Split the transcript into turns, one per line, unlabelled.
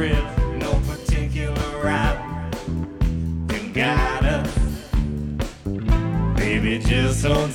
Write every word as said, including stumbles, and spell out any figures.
script, no particular rap can guide us. Baby, just hold